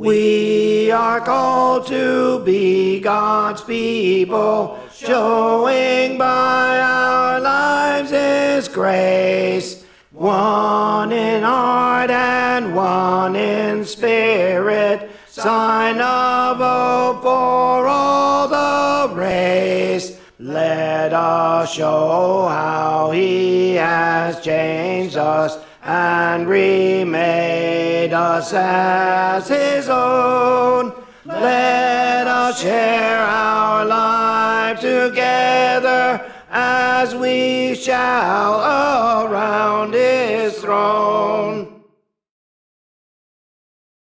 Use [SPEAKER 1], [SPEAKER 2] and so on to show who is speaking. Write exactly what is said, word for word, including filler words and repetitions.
[SPEAKER 1] We are called to be God's people, showing by our lives His grace. One in heart and one in spirit, sign of hope for all the race. Let us show how He has changed us and remade us as His own. Let us share our life together as we shall around His throne.